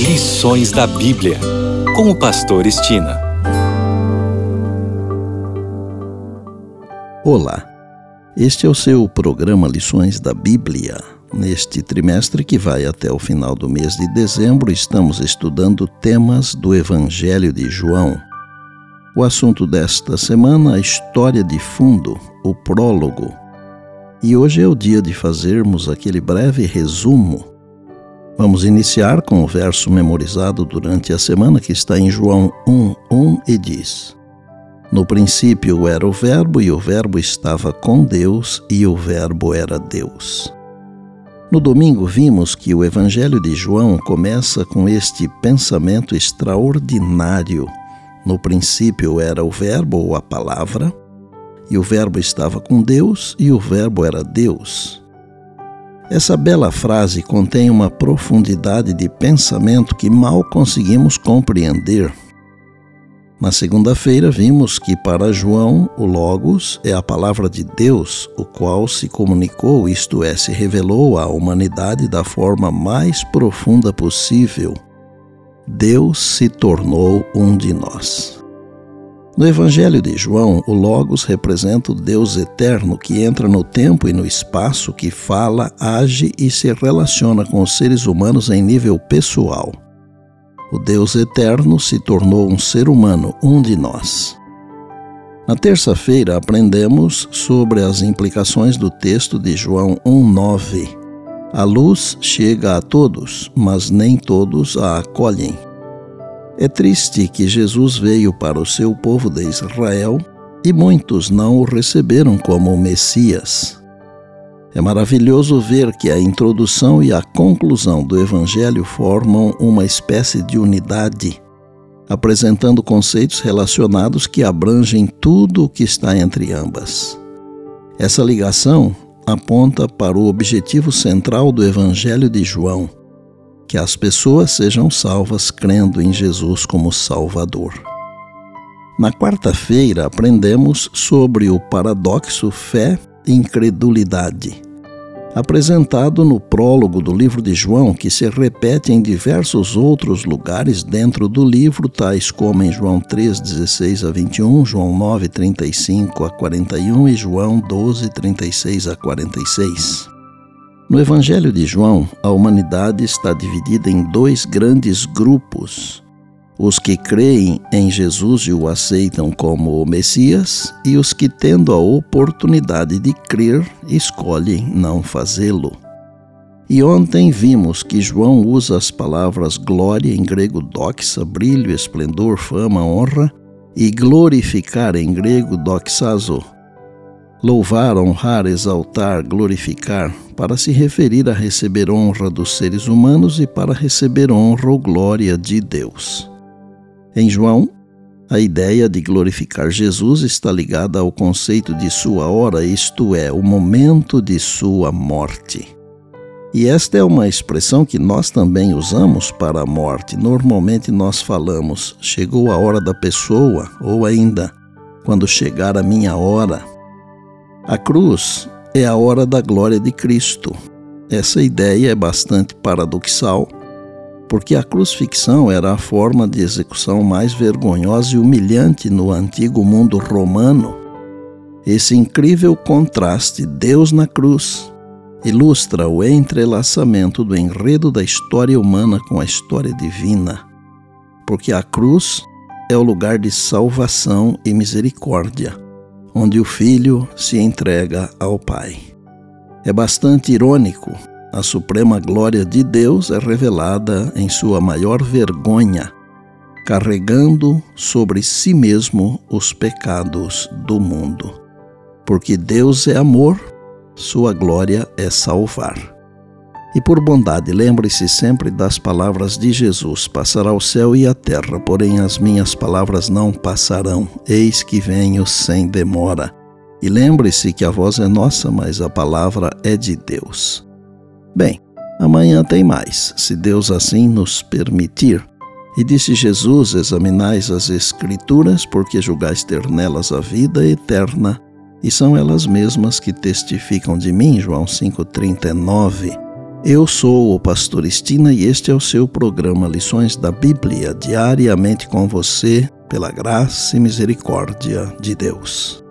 Lições da Bíblia, com o pastor Estina. Olá, este é o seu programa Lições da Bíblia. Neste trimestre que vai até o final do mês de dezembro, estamos estudando temas do Evangelho de João. O assunto desta semana, a história de fundo, o prólogo. E hoje é o dia de fazermos aquele breve resumo. Vamos iniciar com o verso memorizado durante a semana que está em João 1:1 e diz: No princípio era o Verbo, e o Verbo estava com Deus, e o Verbo era Deus. No domingo vimos que o Evangelho de João começa com este pensamento extraordinário. No princípio era o Verbo, ou a palavra, e o Verbo estava com Deus, e o Verbo era Deus. Essa bela frase contém uma profundidade de pensamento que mal conseguimos compreender. Na segunda-feira vimos que para João o Logos é a palavra de Deus, o qual se comunicou, isto é, se revelou à humanidade da forma mais profunda possível. Deus se tornou um de nós. No Evangelho de João, o Logos representa o Deus eterno que entra no tempo e no espaço, que fala, age e se relaciona com os seres humanos em nível pessoal. O Deus eterno se tornou um ser humano, um de nós. Na terça-feira, aprendemos sobre as implicações do texto de João 1:9. A luz chega a todos, mas nem todos a acolhem. É triste que Jesus veio para o seu povo de Israel e muitos não o receberam como o Messias. É maravilhoso ver que a introdução e a conclusão do Evangelho formam uma espécie de unidade, apresentando conceitos relacionados que abrangem tudo o que está entre ambas. Essa ligação aponta para o objetivo central do Evangelho de João, que as pessoas sejam salvas crendo em Jesus como Salvador. Na quarta-feira, aprendemos sobre o paradoxo fé e incredulidade, apresentado no prólogo do livro de João, que se repete em diversos outros lugares dentro do livro, tais como em João 3:16-21, João 9:35-41 e João 12:36-46. No Evangelho de João, a humanidade está dividida em dois grandes grupos: os que creem em Jesus e o aceitam como o Messias, e os que, tendo a oportunidade de crer, escolhem não fazê-lo. E ontem vimos que João usa as palavras glória, em grego doxa, brilho, esplendor, fama, honra, e glorificar, em grego doxazo, louvar, honrar, exaltar, glorificar, para se referir a receber honra dos seres humanos e para receber honra ou glória de Deus. Em João, a ideia de glorificar Jesus está ligada ao conceito de sua hora, isto é, o momento de sua morte. E esta é uma expressão que nós também usamos para a morte. Normalmente nós falamos, chegou a hora da pessoa, ou ainda, quando chegar a minha hora. A cruz é a hora da glória de Cristo. Essa ideia é bastante paradoxal, porque a crucifixão era a forma de execução mais vergonhosa e humilhante no antigo mundo romano. Esse incrível contraste, Deus na cruz, ilustra o entrelaçamento do enredo da história humana com a história divina, porque a cruz é o lugar de salvação e misericórdia, onde o Filho se entrega ao Pai. É bastante irônico. A suprema glória de Deus é revelada em sua maior vergonha, carregando sobre si mesmo os pecados do mundo. Porque Deus é amor, sua glória é salvar. E por bondade, lembre-se sempre das palavras de Jesus: passará o céu e a terra, porém as minhas palavras não passarão. Eis que venho sem demora. E lembre-se que a voz é nossa, mas a palavra é de Deus. Bem, amanhã tem mais, se Deus assim nos permitir. E disse Jesus: examinais as Escrituras, porque julgais ter nelas a vida eterna, e são elas mesmas que testificam de mim. João 5:39. Eu sou o pastor Estina e este é o seu programa Lições da Bíblia, diariamente com você, pela graça e misericórdia de Deus.